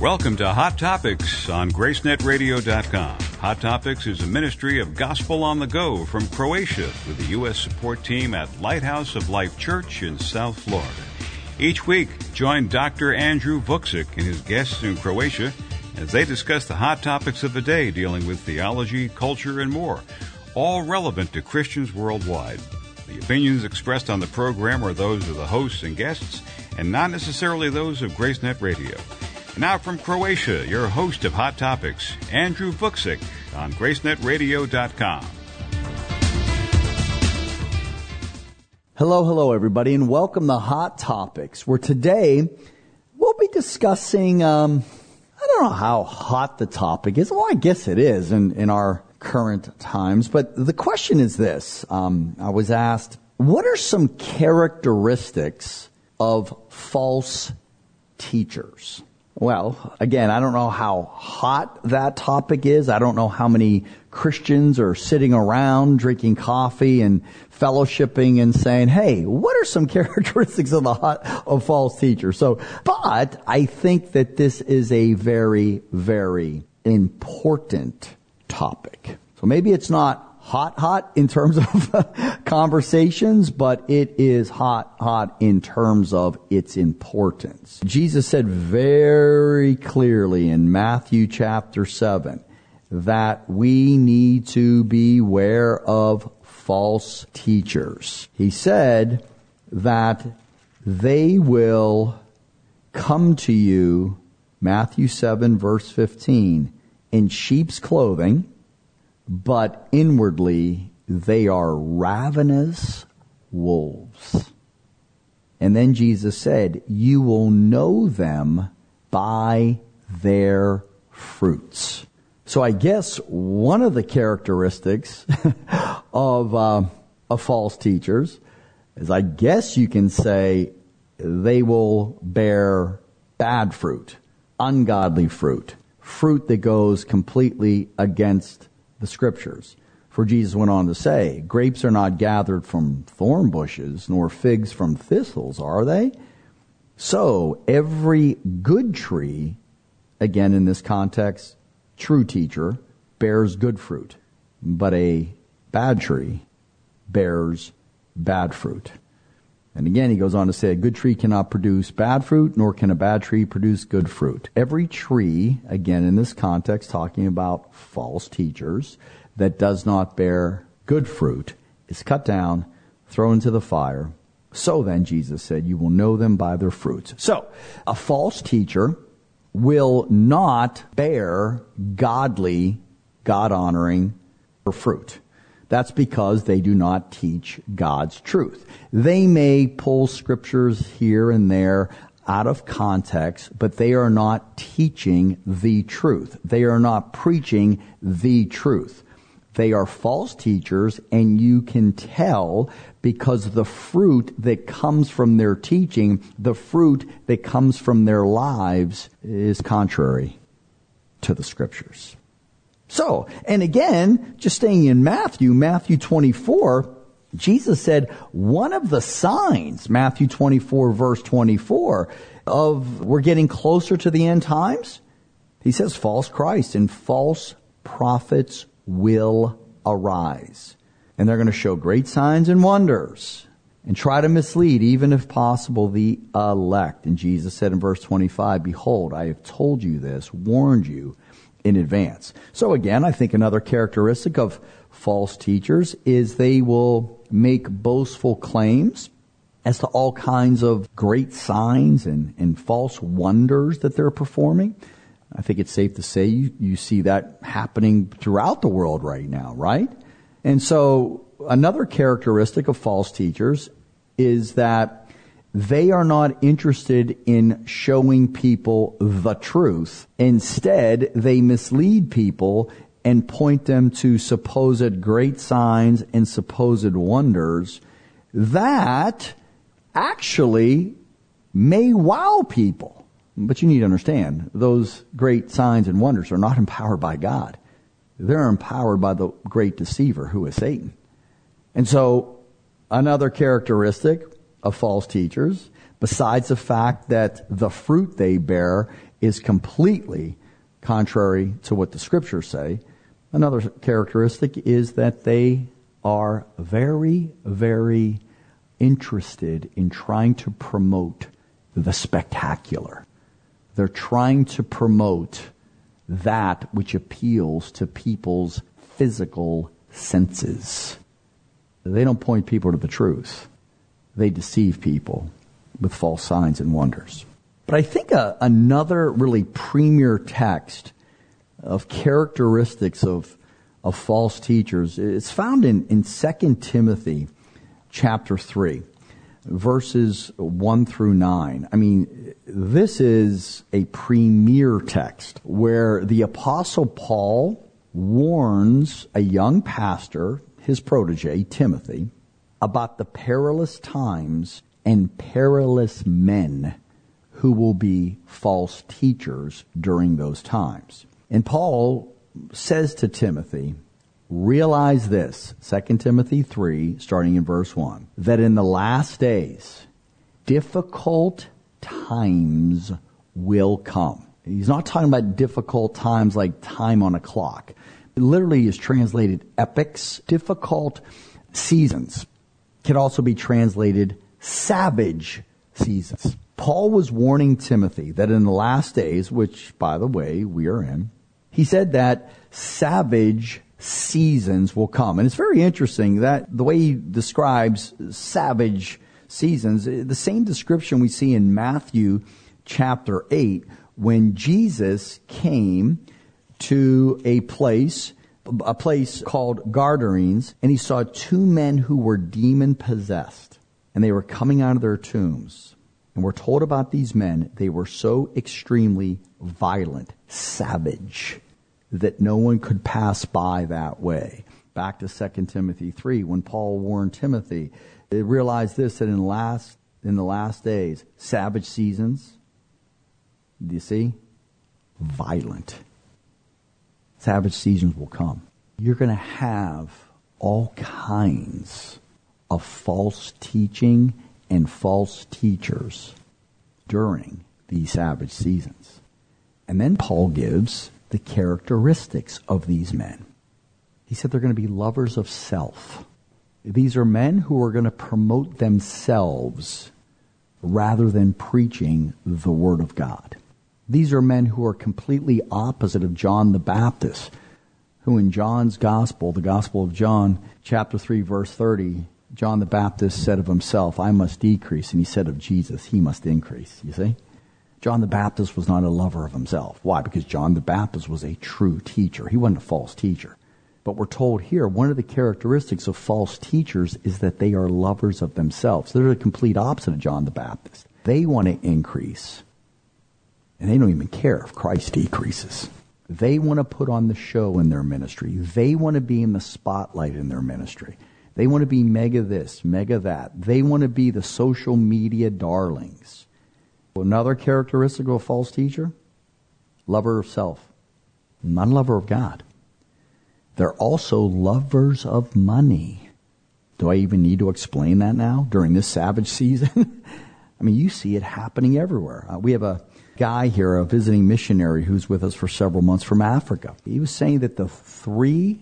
Welcome to Hot Topics on GraceNetRadio.com. Hot Topics is a ministry of Gospel on the Go from Croatia with the U.S. support team at Lighthouse of Life Church in South Florida. Each week, join Dr. Andrew Vucic and his guests in Croatia as they discuss the hot topics of the day dealing with theology, culture, and more, all relevant to Christians worldwide. The opinions expressed on the program are those of the hosts and guests and not necessarily those of GraceNet Radio. Now from Croatia, your host of Hot Topics, Andrew Vucic on GraceNetRadio.com. Hello, everybody, and welcome to Hot Topics, where today we'll be discussing, I don't know how hot the topic is. Well, I guess it is in our current times, but the question is this. I was asked, what are some characteristics of false teachers? Well, again, I don't know how hot that topic is. I don't know how many Christians are sitting around drinking coffee and fellowshipping and saying, hey, what are some characteristics of false teachers? But I think that this is a very, very important topic. So maybe it's not hot in terms of conversations, but it is hot in terms of its importance. Jesus said very clearly in Matthew chapter 7 that we need to beware of false teachers. He said that they will come to you, Matthew 7 verse 15, in sheep's clothing, but inwardly they are ravenous wolves. And then Jesus said, you will know them by their fruits. So I guess one of the characteristics of false teachers is, I guess you can say, they will bear bad fruit, ungodly fruit, fruit that goes completely against the Scriptures. For Jesus went on to say, grapes are not gathered from thorn bushes, nor figs from thistles, are they? So every good tree, again in this context, true teacher, bears good fruit, but a bad tree bears bad fruit. And again, he goes on to say, a good tree cannot produce bad fruit, nor can a bad tree produce good fruit. Every tree, again in this context, talking about false teachers, that does not bear good fruit is cut down, thrown into the fire. So then, Jesus said, you will know them by their fruits. So, a false teacher will not bear godly, God-honoring fruit. That's because they do not teach God's truth. They may pull scriptures here and there out of context, but they are not teaching the truth. They are not preaching the truth. They are false teachers, and you can tell because the fruit that comes from their teaching, the fruit that comes from their lives, is contrary to the Scriptures. So, and again, just staying in Matthew 24, Jesus said one of the signs, Matthew 24 verse 24, of we're getting closer to the end times, he says false Christ and false prophets will arise. And they're going to show great signs and wonders and try to mislead, even if possible, the elect. And Jesus said in verse 25, behold, I have told you this, warned you in advance. So again, I think another characteristic of false teachers is they will make boastful claims as to all kinds of great signs and false wonders that they're performing. I think it's safe to say you see that happening throughout the world right now, right? And so another characteristic of false teachers is that they are not interested in showing people the truth. Instead, they mislead people and point them to supposed great signs and supposed wonders that actually may wow people. But you need to understand, those great signs and wonders are not empowered by God. They're empowered by the great deceiver, who is Satan. And so, another characteristic of false teachers, Besides the fact that the fruit they bear is completely contrary to what the Scriptures say, another characteristic is that they are very, very interested in trying to promote the spectacular. They're trying to promote that which appeals to people's physical senses. They don't point people to the truth. They deceive people with false signs and wonders. But I think another really premier text of characteristics of false teachers is found in 2 Timothy chapter 3, verses 1 through 9. I mean, this is a premier text where the Apostle Paul warns a young pastor, his protege, Timothy, about the perilous times and perilous men who will be false teachers during those times. And Paul says to Timothy, realize this, 2 Timothy 3, starting in verse 1, that in the last days, difficult times will come. He's not talking about difficult times like time on a clock. It literally is translated epochs, difficult seasons. Can also be translated savage seasons. Paul was warning Timothy that in the last days, which, by the way, we are in, he said that savage seasons will come. And it's very interesting that the way he describes savage seasons, the same description we see in Matthew chapter 8, when Jesus came to a place called Gadarenes, and he saw two men who were demon-possessed, and they were coming out of their tombs. And we're told about these men, they were so extremely violent, savage, that no one could pass by that way. Back to 2 Timothy 3, when Paul warned Timothy, they realized this, that in the last days, savage seasons, do you see? Violent. Savage seasons will come. You're going to have all kinds of false teaching and false teachers during these savage seasons. And then Paul gives the characteristics of these men. He said they're going to be lovers of self. These are men who are going to promote themselves rather than preaching the Word of God. These are men who are completely opposite of John the Baptist, who in John's Gospel, the Gospel of John, chapter 3, verse 30, John the Baptist said of himself, I must decrease, and he said of Jesus, he must increase. You see? John the Baptist was not a lover of himself. Why? Because John the Baptist was a true teacher. He wasn't a false teacher. But we're told here, one of the characteristics of false teachers is that they are lovers of themselves. They're the complete opposite of John the Baptist. They want to increase. And they don't even care if Christ decreases. They want to put on the show in their ministry. They want to be in the spotlight in their ministry. They want to be mega this, mega that. They want to be the social media darlings. Another characteristic of a false teacher, lover of self, not a lover of God. They're also lovers of money. Do I even need to explain that now during this savage season? I mean, you see it happening everywhere. We have a guy here, a visiting missionary who's with us for several months from Africa. He was saying that the 3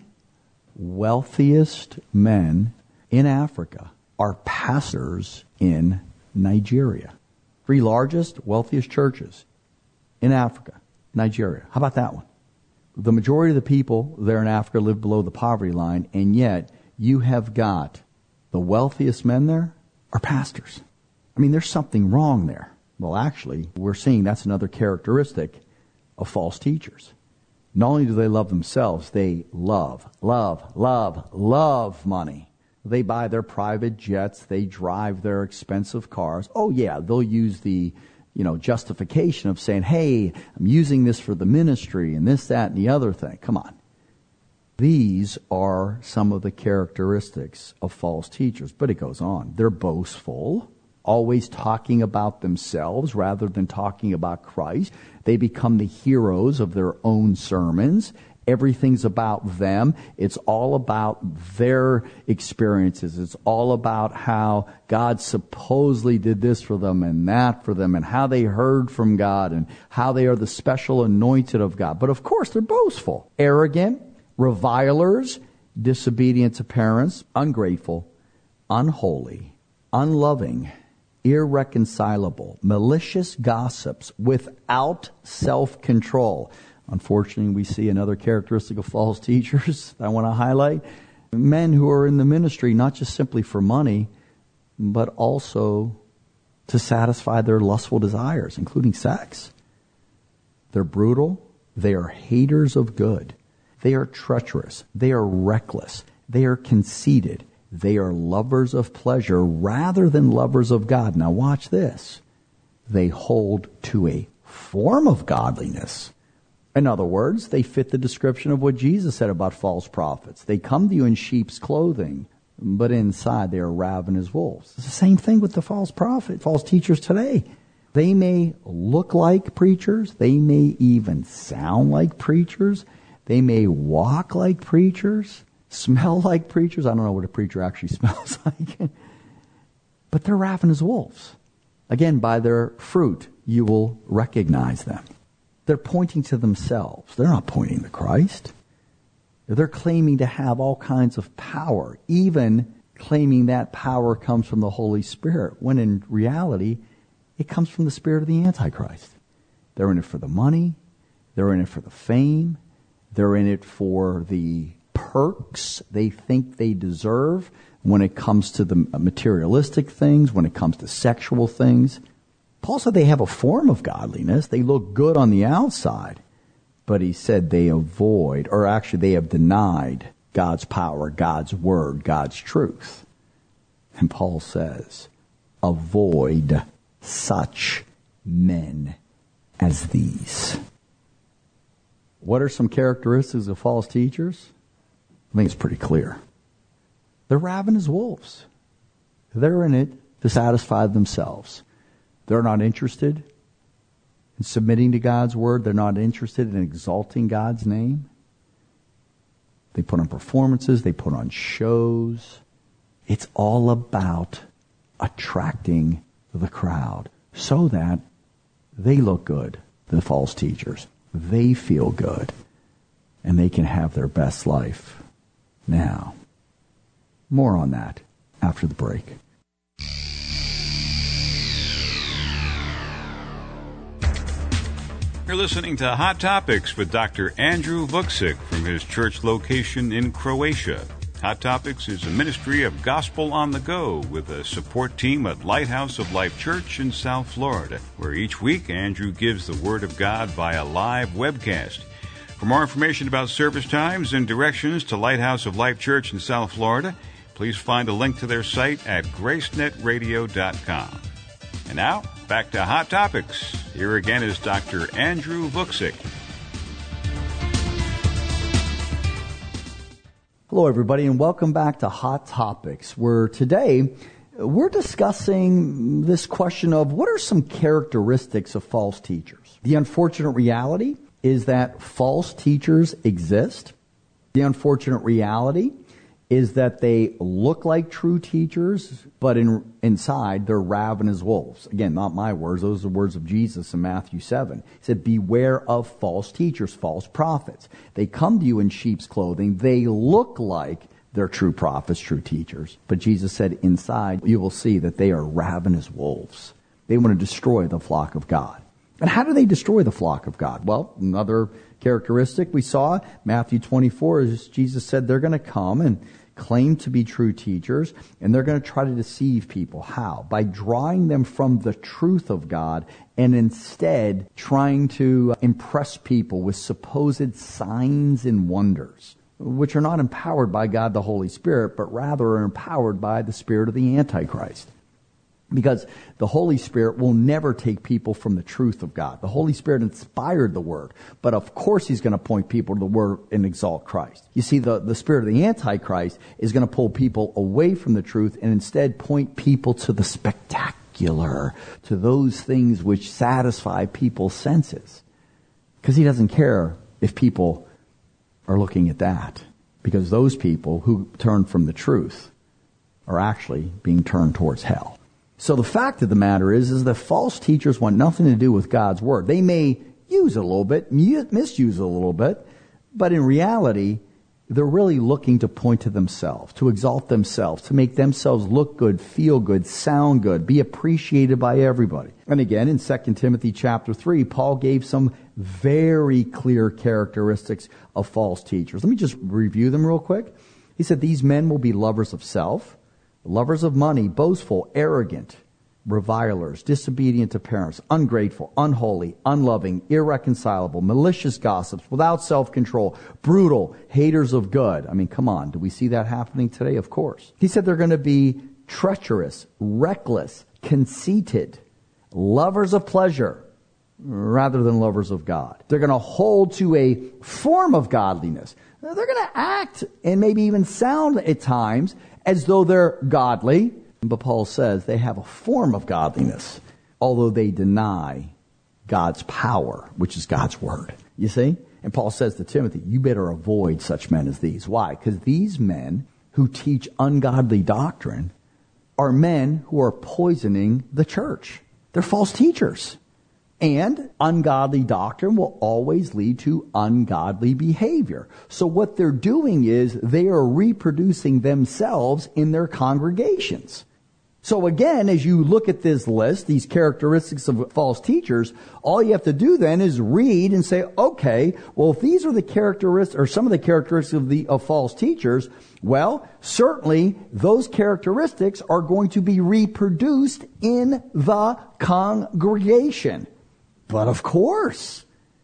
wealthiest men in Africa are pastors in Nigeria. 3 largest, wealthiest churches in Africa, Nigeria. How about that one? The majority of the people there in Africa live below the poverty line, and yet you have got the wealthiest men there are pastors. I mean, there's something wrong there. Well, actually, we're seeing that's another characteristic of false teachers. Not only do they love themselves, they love money. They buy their private jets. They drive their expensive cars. Oh, yeah, they'll use the justification of saying, hey, I'm using this for the ministry and this, that, and the other thing. Come on. These are some of the characteristics of false teachers. But it goes on. They're boastful, always talking about themselves rather than talking about Christ. They become the heroes of their own sermons, everything's about them. It's all about their experiences. It's all about how God supposedly did this for them and that for them, and how they heard from God and how they are the special anointed of God. But of course, they're boastful, arrogant, revilers, disobedient to parents, ungrateful, unholy, unloving, irreconcilable, malicious gossips, without self-control. Unfortunately, we see another characteristic of false teachers I want to highlight. Men who are in the ministry not just simply for money, but also to satisfy their lustful desires, including sex. They're brutal. They are haters of good. They are treacherous. They are reckless. They are conceited. They are lovers of pleasure rather than lovers of God. Now watch this. They hold to a form of godliness. In other words, they fit the description of what Jesus said about false prophets. They come to you in sheep's clothing, but inside they are ravenous wolves. It's the same thing with the false prophet, false teachers today. They may look like preachers. They may even sound like preachers. They may walk like preachers, smell like preachers. I don't know what a preacher actually smells like. But they're ravenous wolves. Again, by their fruit, you will recognize them. They're pointing to themselves. They're not pointing to Christ. They're claiming to have all kinds of power, even claiming that power comes from the Holy Spirit, when in reality, it comes from the spirit of the Antichrist. They're in it for the money. They're in it for the fame. They're in it for the perks they think they deserve when it comes to the materialistic things, when it comes to sexual things. Paul said they have a form of godliness. They look good on the outside. But he said they avoid, or actually they have denied God's power, God's word, God's truth. And Paul says, avoid such men as these. What are some characteristics of false teachers? I think it's pretty clear. They're ravenous wolves. They're in it to satisfy themselves. They're not interested in submitting to God's word. They're not interested in exalting God's name. They put on performances. They put on shows. It's all about attracting the crowd so that they look good, the false teachers. They feel good, and they can have their best life. Now, more on that after the break. You're listening to Hot Topics with Dr. Andrew Vuksic from his church location in Croatia. Hot Topics is a ministry of Gospel on the Go with a support team at Lighthouse of Life Church in South Florida, where each week Andrew gives the Word of God via live webcast. For more information about service times and directions to Lighthouse of Life Church in South Florida, please find a link to their site at gracenetradio.com. And now, back to Hot Topics. Here again is Dr. Andrew Vuksic. Hello, everybody, and welcome back to Hot Topics, where today we're discussing this question of what are some characteristics of false teachers. The unfortunate reality is that false teachers exist. The unfortunate reality is that they look like true teachers, but inside they're ravenous wolves. Again, not my words. Those are the words of Jesus in Matthew 7. He said, beware of false teachers, false prophets. They come to you in sheep's clothing. They look like they're true prophets, true teachers. But Jesus said, inside you will see that they are ravenous wolves. They want to destroy the flock of God. And how do they destroy the flock of God? Well, another characteristic we saw, Matthew 24, is Jesus said they're going to come and claim to be true teachers, and they're going to try to deceive people. How? By drawing them from the truth of God and instead trying to impress people with supposed signs and wonders, which are not empowered by God the Holy Spirit, but rather are empowered by the spirit of the Antichrist. Because the Holy Spirit will never take people from the truth of God. The Holy Spirit inspired the Word. But of course He's going to point people to the Word and exalt Christ. You see, the spirit of the Antichrist is going to pull people away from the truth and instead point people to the spectacular, to those things which satisfy people's senses. Because he doesn't care if people are looking at that, because those people who turn from the truth are actually being turned towards hell. So the fact of the matter is that false teachers want nothing to do with God's word. They may use it a little bit, misuse it a little bit, but in reality, they're really looking to point to themselves, to exalt themselves, to make themselves look good, feel good, sound good, be appreciated by everybody. And again, in 2 Timothy chapter 3, Paul gave some very clear characteristics of false teachers. Let me just review them real quick. He said, these men will be lovers of self, lovers of money, boastful, arrogant, revilers, disobedient to parents, ungrateful, unholy, unloving, irreconcilable, malicious gossips, without self-control, brutal, haters of good. I mean, come on. Do we see that happening today? Of course. He said they're going to be treacherous, reckless, conceited, lovers of pleasure rather than lovers of God. They're going to hold to a form of godliness. They're going to act and maybe even sound at times as though they're godly. But Paul says they have a form of godliness, although they deny God's power, which is God's word. You see? And Paul says to Timothy, you better avoid such men as these. Why? Because these men who teach ungodly doctrine are men who are poisoning the church. They're false teachers. And ungodly doctrine will always lead to ungodly behavior. So what they're doing is they are reproducing themselves in their congregations. So again, as you look at this list, these characteristics of false teachers, all you have to do then is read and say, okay, well, if these are the characteristics, or some of the characteristics of false teachers, well, certainly those characteristics are going to be reproduced in the congregation. But of course,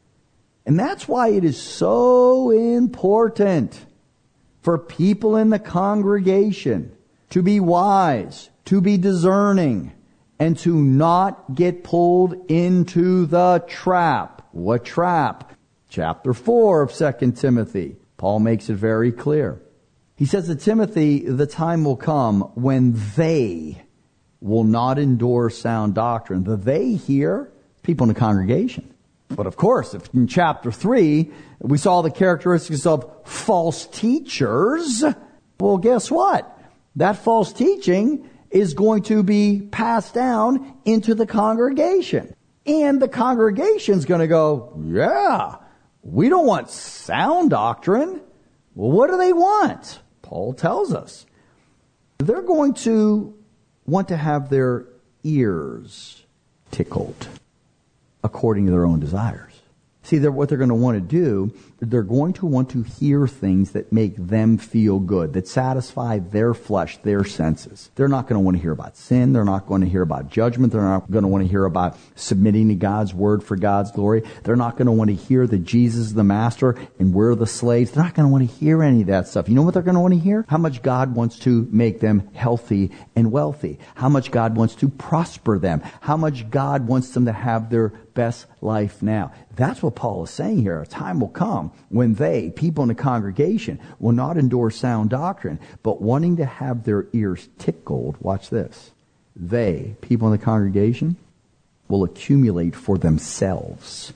and that's why it is so important for people in the congregation to be wise, to be discerning, and to not get pulled into the trap. What trap? Chapter 4 of 2 Timothy. Paul makes it very clear. He says to Timothy, the time will come when they will not endure sound doctrine. The they here, people in the congregation. But of course, if in chapter 3, we saw the characteristics of false teachers, well, guess what? That false teaching is going to be passed down into the congregation. And the congregation's going to go, yeah, we don't want sound doctrine. Well, what do they want? Paul tells us. They're going to want to have their ears tickled according to their own desires. See, what they're going to want to do, they're going to want to hear things that make them feel good, that satisfy their flesh, their senses. They're not going to want to hear about sin. They're not going to hear about judgment. They're not going to want to hear about submitting to God's word for God's glory. They're not going to want to hear that Jesus is the master and we're the slaves. They're not going to want to hear any of that stuff. You know what they're going to want to hear? How much God wants to make them healthy and wealthy. How much God wants to prosper them. How much God wants them to have their best life now. That's what Paul is saying here. A time will come when they, people in the congregation, will not endure sound doctrine, but wanting to have their ears tickled, watch this, they, people in the congregation, will accumulate for themselves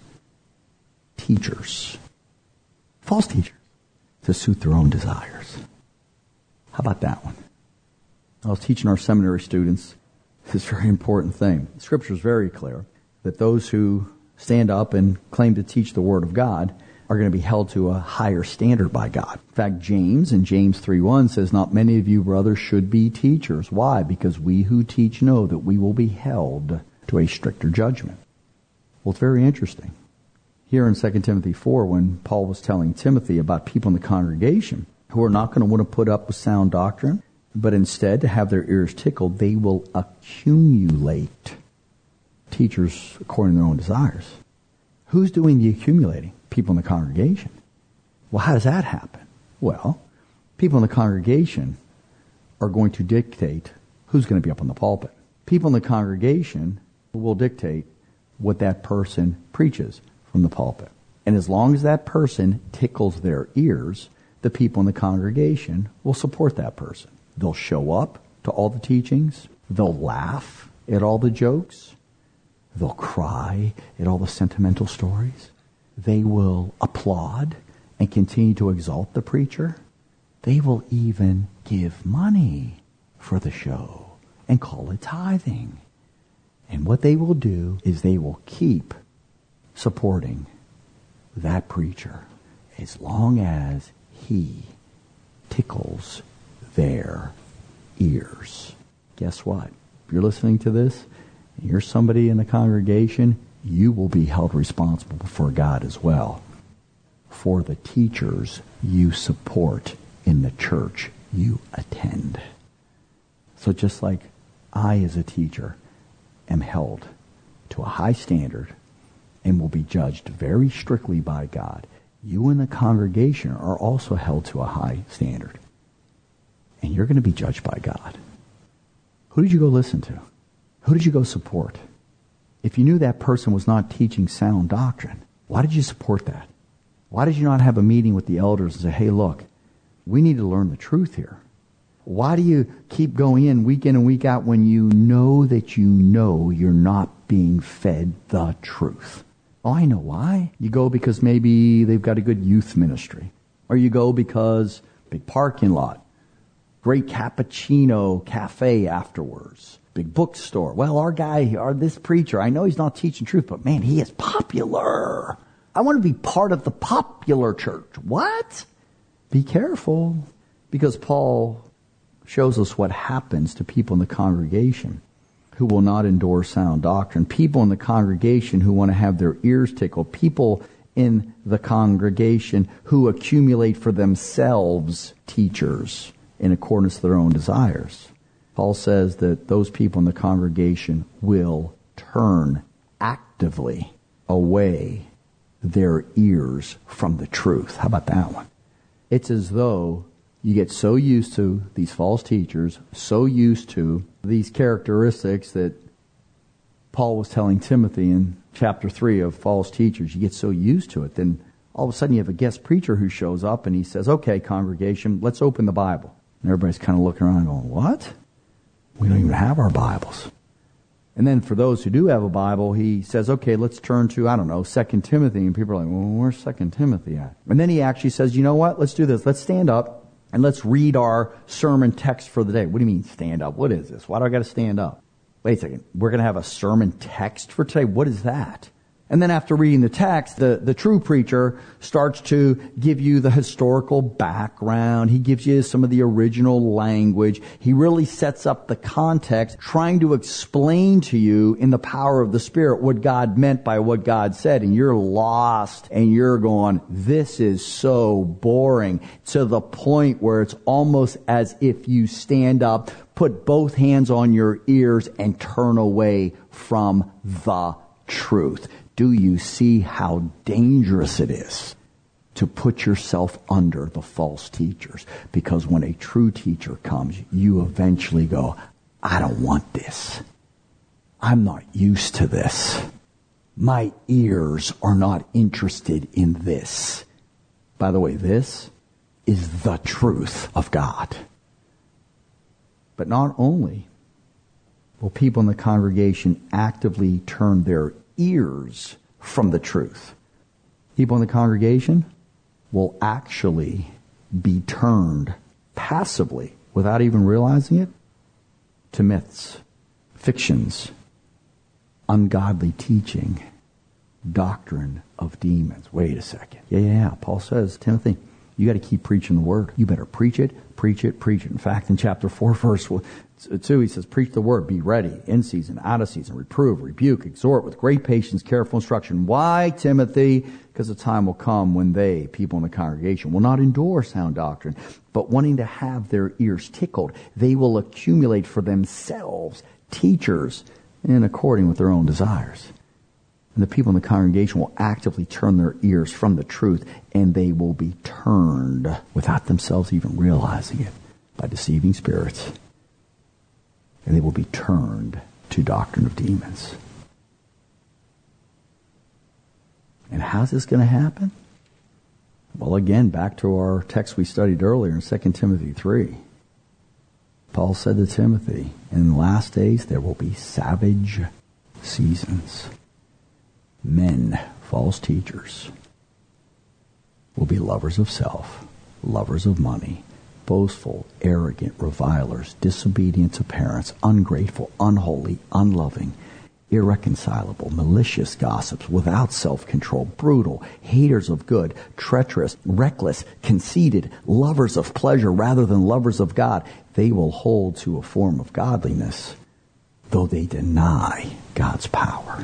teachers, false teachers, to suit their own desires. How about that one? I was teaching our seminary students this very important thing. The Scripture is very clear that those who stand up and claim to teach the Word of God are going to be held to a higher standard by God. In fact, James in James 3:1 says, not many of you, brothers, should be teachers. Why? Because we who teach know that we will be held to a stricter judgment. Well, it's very interesting. Here in 2 Timothy 4, when Paul was telling Timothy about people in the congregation who are not going to want to put up with sound doctrine, but instead to have their ears tickled, they will accumulate teachers according to their own desires. Who's doing the accumulating? People in the congregation. Well, how does that happen? Well, people in the congregation are going to dictate who's going to be up on the pulpit. People in the congregation will dictate what that person preaches from the pulpit. And as long as that person tickles their ears, the people in the congregation will support that person. They'll show up to all the teachings. They'll laugh at all the jokes. They'll cry at all the sentimental stories. They will applaud and continue to exalt the preacher. They will even give money for the show and call it tithing. And what they will do is they will keep supporting that preacher as long as he tickles their ears. Guess what? If you're listening to this and you're somebody in the congregation, you will be held responsible before God as well for the teachers you support in the church you attend. So just like I as a teacher am held to a high standard and will be judged very strictly by God, you in the congregation are also held to a high standard. And you're going to be judged by God. Who did you go listen to? Who did you go support? If you knew that person was not teaching sound doctrine, why did you support that? Why did you not have a meeting with the elders and say, hey, look, we need to learn the truth here? Why do you keep going in week and week out when you know you're not being fed the truth? Oh, I know why. You go because maybe they've got a good youth ministry. Or you go because big parking lot, great cappuccino cafe afterwards, big bookstore. Well, this preacher, I know he's not teaching truth, but man, he is popular. I want to be part of the popular church. What? Be careful, because Paul shows us what happens to people in the congregation who will not endure sound doctrine, people in the congregation who want to have their ears tickled, people in the congregation who accumulate for themselves teachers in accordance to their own desires. Paul says that those people in the congregation will turn actively away their ears from the truth. How about that one? It's as though you get so used to these false teachers, so used to these characteristics that Paul was telling Timothy in chapter 3 of false teachers. You get so used to it, then all of a sudden you have a guest preacher who shows up and he says, okay, congregation, let's open the Bible. And everybody's kind of looking around going, what? We don't even have our Bibles. And then for those who do have a Bible, he says, okay, let's turn to, 2 Timothy. And people are like, well, where's 2 Timothy at? And then he actually says, you know what? Let's do this. Let's stand up and let's read our sermon text for the day. What do you mean stand up? What is this? Why do I got to stand up? Wait a second. We're going to have a sermon text for today? What is that? And then after reading the text, the true preacher starts to give you the historical background. He gives you some of the original language. He really sets up the context, trying to explain to you in the power of the Spirit what God meant by what God said. And you're lost and you're going, this is so boring, to the point where it's almost as if you stand up, put both hands on your ears, and turn away from the truth. Do you see how dangerous it is to put yourself under the false teachers? Because when a true teacher comes, you eventually go, I don't want this. I'm not used to this. My ears are not interested in this. By the way, this is the truth of God. But not only will people in the congregation actively turn their ears from the truth, people in the congregation will actually be turned passively, without even realizing it, to myths, fictions, ungodly teaching, doctrine of demons. Wait a second. Yeah. Paul says, Timothy, you got to keep preaching the word. You better preach it. In fact, in chapter 4, verse 2, he says, preach the word, be ready, in season, out of season, reprove, rebuke, exhort with great patience, careful instruction. Why, Timothy? Because the time will come when people in the congregation, will not endure sound doctrine, but wanting to have their ears tickled, they will accumulate for themselves teachers in according with their own desires. And the people in the congregation will actively turn their ears from the truth, and they will be turned, without themselves even realizing it, by deceiving spirits. And they will be turned to doctrine of demons. And how's this going to happen? Well, again, back to our text we studied earlier in 2 Timothy 3. Paul said to Timothy, in the last days there will be savage seasons. Men, false teachers, will be lovers of self, lovers of money, boastful, arrogant, revilers, disobedient to parents, ungrateful, unholy, unloving, irreconcilable, malicious gossips, without self-control, brutal, haters of good, treacherous, reckless, conceited, lovers of pleasure rather than lovers of God. They will hold to a form of godliness, though they deny God's power.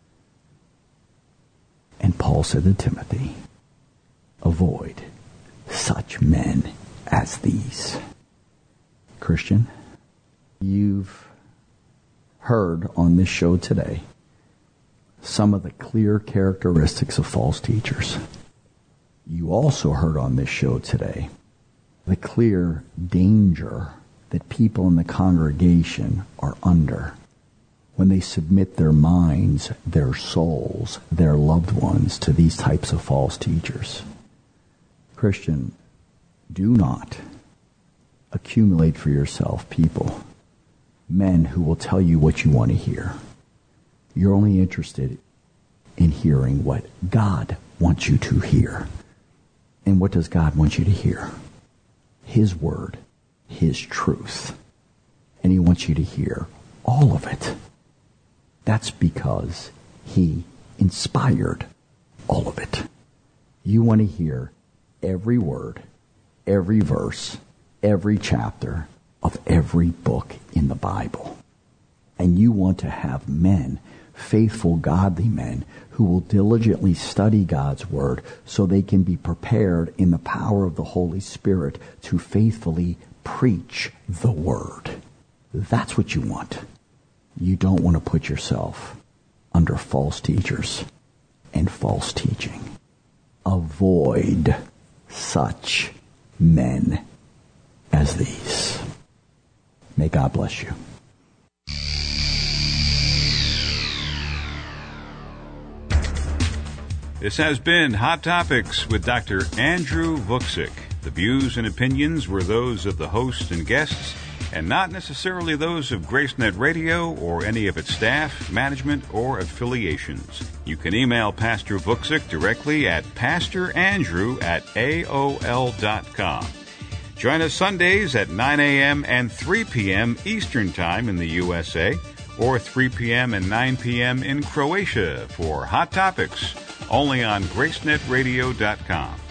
And Paul said to Timothy, avoid such men as these. Christian, you've heard on this show today some of the clear characteristics of false teachers. You also heard on this show today the clear danger that people in the congregation are under when they submit their minds, their souls, their loved ones to these types of false teachers. Christian, do not accumulate for yourself people, men who will tell you what you want to hear. You're only interested in hearing what God wants you to hear. And what does God want you to hear? His word, His truth. And He wants you to hear all of it. That's because He inspired all of it. You want to hear every word, every verse, every chapter of every book in the Bible. And you want to have men, faithful, godly men, who will diligently study God's Word so they can be prepared in the power of the Holy Spirit to faithfully preach the Word. That's what you want. You don't want to put yourself under false teachers and false teaching. Avoid such men as these. May God bless you. This has been Hot Topics with Dr. Andrew Vuksic. The views and opinions were those of the host and guests, and not necessarily those of GraceNet Radio or any of its staff, management, or affiliations. You can email Pastor Vuksic directly at pastorandrew@aol.com. Join us Sundays at 9 a.m. and 3 p.m. Eastern Time in the USA, or 3 p.m. and 9 p.m. in Croatia for Hot Topics, only on GraceNetRadio.com.